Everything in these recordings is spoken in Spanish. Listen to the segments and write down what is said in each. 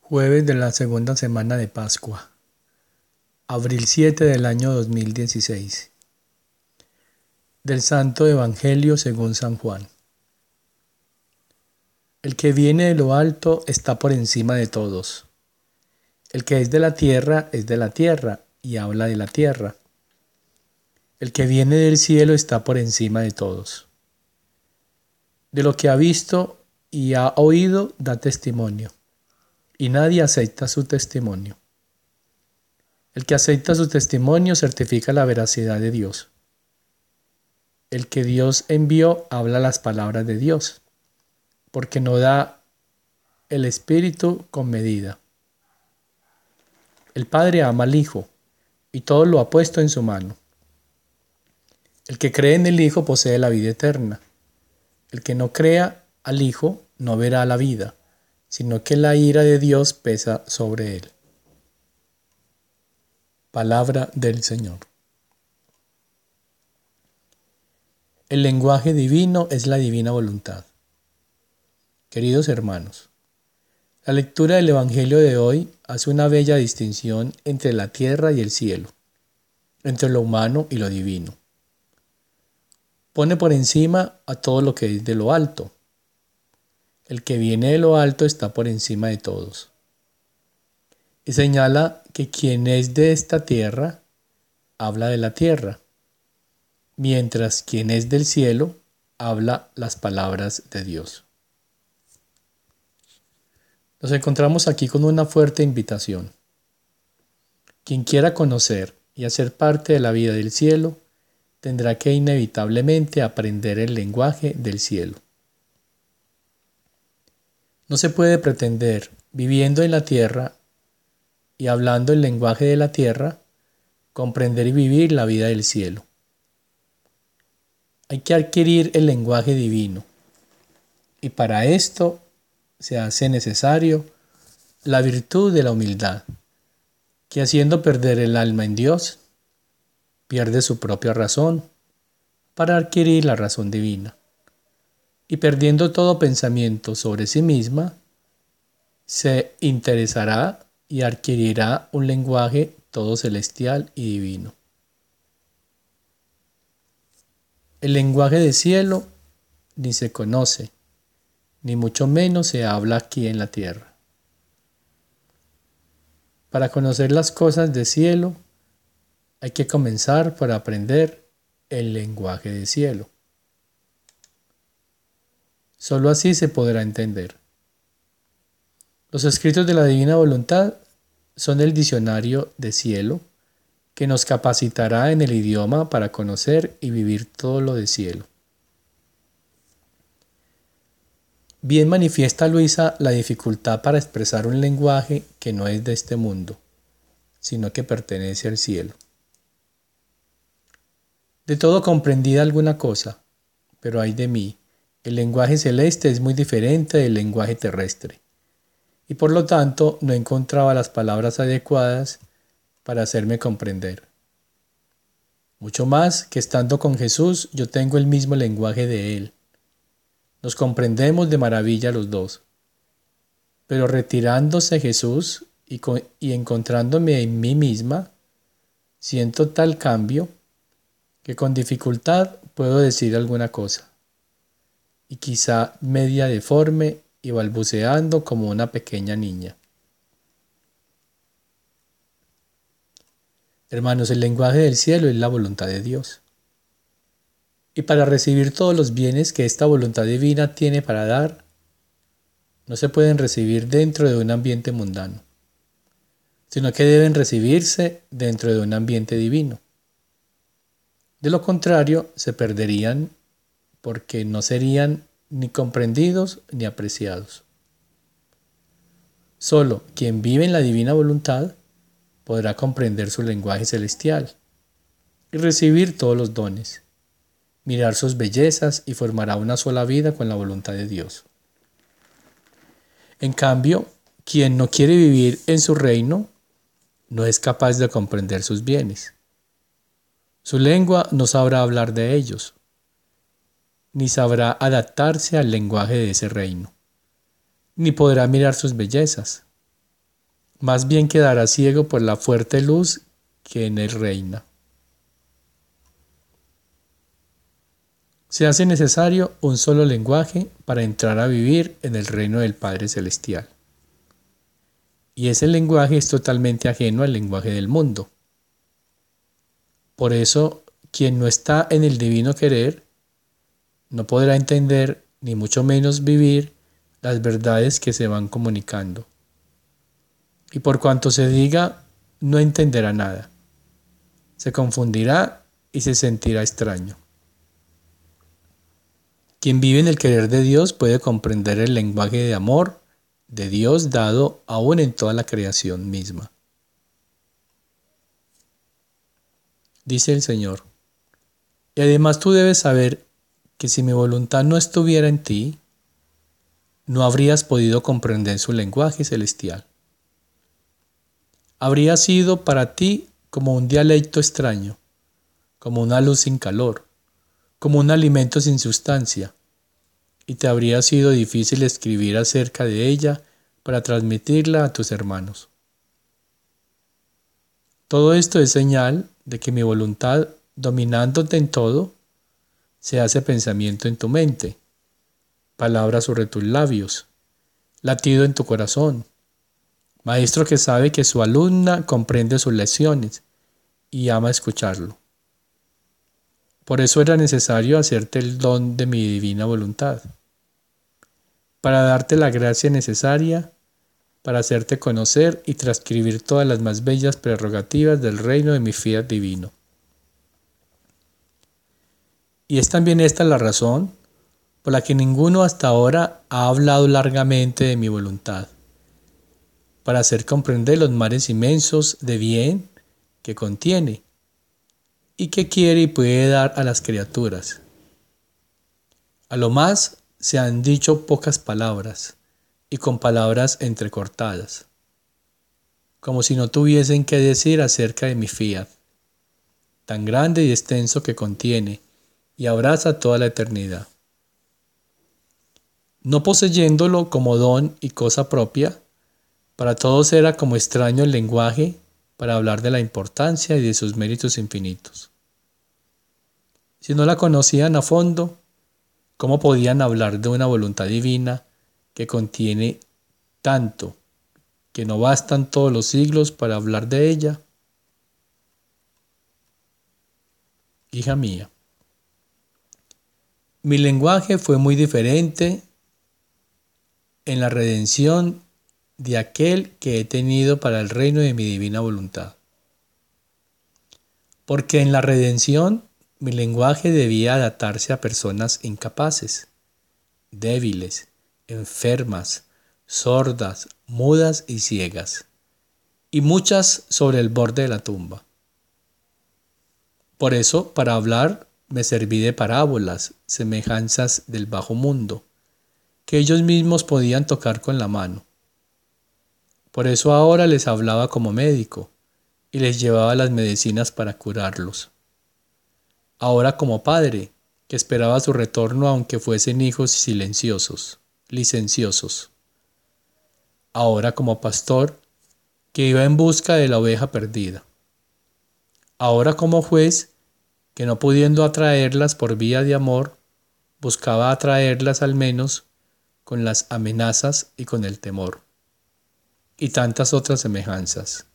Jueves de la segunda semana de Pascua, abril 7 del año 2016. Del Santo Evangelio según San Juan. El que viene de lo alto está por encima de todos. El que es de la tierra es de la tierra y habla de la tierra. El que viene del cielo está por encima de todos. De lo que ha visto y ha oído da testimonio, y nadie acepta su testimonio. El que acepta su testimonio certifica la veracidad de Dios. El que Dios envió habla las palabras de Dios, porque no da el Espíritu con medida. El Padre ama al Hijo, y todo lo ha puesto en su mano. El que cree en el Hijo posee la vida eterna. El que no crea al Hijo no verá la vida, sino que la ira de Dios pesa sobre él. Palabra del Señor. El lenguaje divino es la divina voluntad. Queridos hermanos, la lectura del Evangelio de hoy hace una bella distinción entre la tierra y el cielo, entre lo humano y lo divino. Pone por encima a todo lo que es de lo alto. El que viene de lo alto está por encima de todos. Y señala que quien es de esta tierra habla de la tierra, mientras quien es del cielo habla las palabras de Dios. Nos encontramos aquí con una fuerte invitación. Quien quiera conocer y hacer parte de la vida del cielo tendrá que inevitablemente aprender el lenguaje del cielo. No se puede pretender, viviendo en la tierra y hablando el lenguaje de la tierra, comprender y vivir la vida del cielo. Hay que adquirir el lenguaje divino, y para esto se hace necesario la virtud de la humildad, que haciendo perder el alma en Dios, pierde su propia razón para adquirir la razón divina, y perdiendo todo pensamiento sobre sí misma, se interesará y adquirirá un lenguaje todo celestial y divino. El lenguaje del cielo ni se conoce, ni mucho menos se habla aquí en la tierra. Para conocer las cosas del cielo, hay que comenzar por aprender el lenguaje del cielo. Solo así se podrá entender. Los escritos de la Divina Voluntad son el diccionario de cielo que nos capacitará en el idioma para conocer y vivir todo lo de cielo. Bien manifiesta Luisa la dificultad para expresar un lenguaje que no es de este mundo, sino que pertenece al cielo. De todo comprendida alguna cosa, pero ay de mí, el lenguaje celeste es muy diferente del lenguaje terrestre, y por lo tanto no encontraba las palabras adecuadas para hacerme comprender. Mucho más que estando con Jesús yo tengo el mismo lenguaje de Él. Nos comprendemos de maravilla los dos. Pero retirándose Jesús y encontrándome en mí misma, siento tal cambio que con dificultad puedo decir alguna cosa, y quizá media deforme y balbuceando como una pequeña niña. Hermanos, el lenguaje del cielo es la voluntad de Dios. Y para recibir todos los bienes que esta voluntad divina tiene para dar, no se pueden recibir dentro de un ambiente mundano, sino que deben recibirse dentro de un ambiente divino. De lo contrario, se perderían porque no serían ni comprendidos ni apreciados. Solo quien vive en la divina voluntad podrá comprender su lenguaje celestial y recibir todos los dones, mirar sus bellezas y formará una sola vida con la voluntad de Dios. En cambio, quien no quiere vivir en su reino no es capaz de comprender sus bienes. Su lengua no sabrá hablar de ellos, ni sabrá adaptarse al lenguaje de ese reino, ni podrá mirar sus bellezas. más bien quedará ciego por la fuerte luz que en él reina. Se hace necesario un solo lenguaje para entrar a vivir en el reino del Padre Celestial. Y ese lenguaje es totalmente ajeno al lenguaje del mundo. Por eso, quien no está en el divino querer, no podrá entender, ni mucho menos vivir, las verdades que se van comunicando. Y por cuanto se diga, no entenderá nada. Se confundirá y se sentirá extraño. Quien vive en el querer de Dios puede comprender el lenguaje de amor de Dios dado aún en toda la creación misma. Dice el Señor: y además tú debes saber que si mi voluntad no estuviera en ti, no habrías podido comprender su lenguaje celestial. Habría sido para ti como un dialecto extraño, como una luz sin calor, como un alimento sin sustancia, y te habría sido difícil escribir acerca de ella para transmitirla a tus hermanos. Todo esto es señal de que mi voluntad, dominándote en todo, se hace pensamiento en tu mente, palabra sobre tus labios, latido en tu corazón, maestro que sabe que su alumna comprende sus lecciones y ama escucharlo. Por eso era necesario hacerte el don de mi divina voluntad, para darte la gracia necesaria para hacerte conocer y transcribir todas las más bellas prerrogativas del reino de mi fiat divino. Y es también esta la razón por la que ninguno hasta ahora ha hablado largamente de mi voluntad, para hacer comprender los mares inmensos de bien que contiene y que quiere y puede dar a las criaturas. A lo más se han dicho pocas palabras y con palabras entrecortadas, como si no tuviesen que decir acerca de mi fiat, tan grande y extenso que contiene y abraza toda la eternidad. No poseyéndolo como don y cosa propia, para todos era como extraño el lenguaje para hablar de la importancia y de sus méritos infinitos. Si no la conocían a fondo, ¿cómo podían hablar de una voluntad divina que contiene tanto que no bastan todos los siglos para hablar de ella? Hija mía, mi lenguaje fue muy diferente en la redención de aquel que he tenido para el reino de mi divina voluntad. Porque en la redención mi lenguaje debía adaptarse a personas incapaces, débiles, enfermas, sordas, mudas y ciegas, y muchas sobre el borde de la tumba. Por eso, para hablar, me serví de parábolas, semejanzas del bajo mundo, que ellos mismos podían tocar con la mano. Por eso ahora les hablaba como médico, y les llevaba las medicinas para curarlos. Ahora como padre, que esperaba su retorno aunque fuesen hijos silenciosos, licenciosos. Ahora como pastor, que iba en busca de la oveja perdida. Ahora como juez, que no pudiendo atraerlas por vía de amor, buscaba atraerlas al menos con las amenazas y con el temor, y tantas otras semejanzas.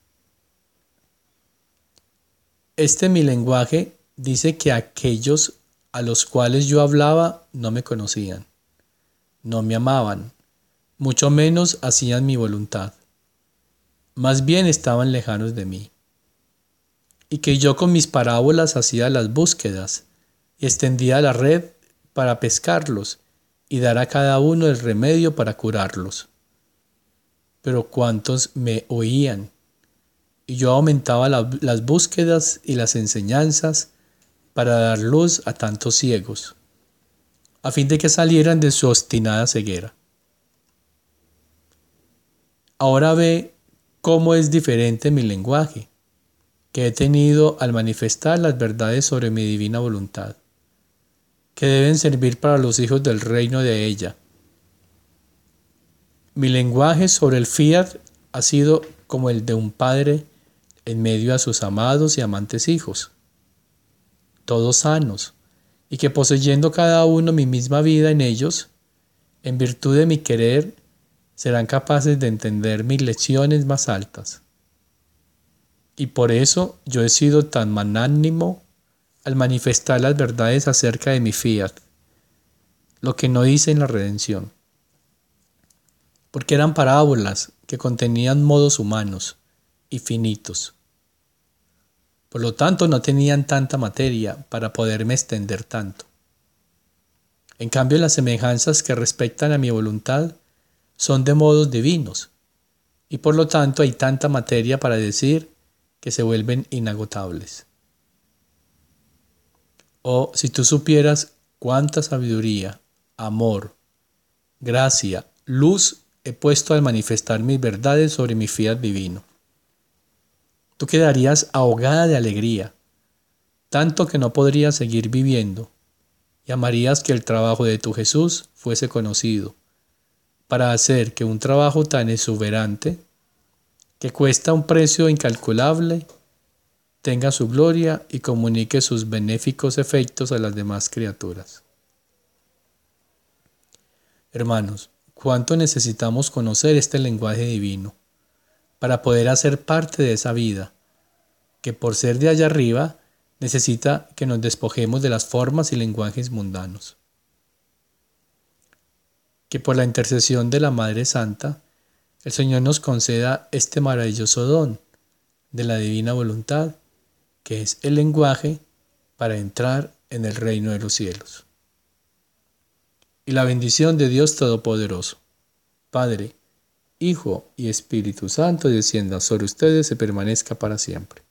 Este mi lenguaje dice que aquellos a los cuales yo hablaba no me conocían, no me amaban, mucho menos hacían mi voluntad, más bien estaban lejanos de mí, y que yo con mis parábolas hacía las búsquedas y extendía la red para pescarlos y dar a cada uno el remedio para curarlos. Pero cuántos me oían, y yo aumentaba las búsquedas y las enseñanzas para dar luz a tantos ciegos, a fin de que salieran de su obstinada ceguera. Ahora ve cómo es diferente mi lenguaje, que he tenido al manifestar las verdades sobre mi divina voluntad, que deben servir para los hijos del reino de ella. Mi lenguaje sobre el fiat ha sido como el de un padre en medio a sus amados y amantes hijos, todos sanos, y que poseyendo cada uno mi misma vida en ellos, en virtud de mi querer, serán capaces de entender mis lecciones más altas. Y por eso yo he sido tan magnánimo al manifestar las verdades acerca de mi fiat, lo que no hice en la redención. Porque eran parábolas que contenían modos humanos y finitos. Por lo tanto, no tenían tanta materia para poderme extender tanto. En cambio, las semejanzas que respectan a mi voluntad son de modos divinos, y por lo tanto hay tanta materia para decir que se vuelven inagotables. Oh, si tú supieras cuánta sabiduría, amor, gracia, luz he puesto al manifestar mis verdades sobre mi fiat divino. Tú quedarías ahogada de alegría, tanto que no podrías seguir viviendo, y amarías que el trabajo de tu Jesús fuese conocido, para hacer que un trabajo tan exuberante, que cuesta un precio incalculable, tenga su gloria y comunique sus benéficos efectos a las demás criaturas. Hermanos, cuánto necesitamos conocer este lenguaje divino para poder hacer parte de esa vida, que por ser de allá arriba necesita que nos despojemos de las formas y lenguajes mundanos. Que por la intercesión de la Madre Santa, el Señor nos conceda este maravilloso don de la divina voluntad, que es el lenguaje para entrar en el reino de los cielos. Y la bendición de Dios Todopoderoso, Padre, Hijo y Espíritu Santo, descienda sobre ustedes y permanezca para siempre.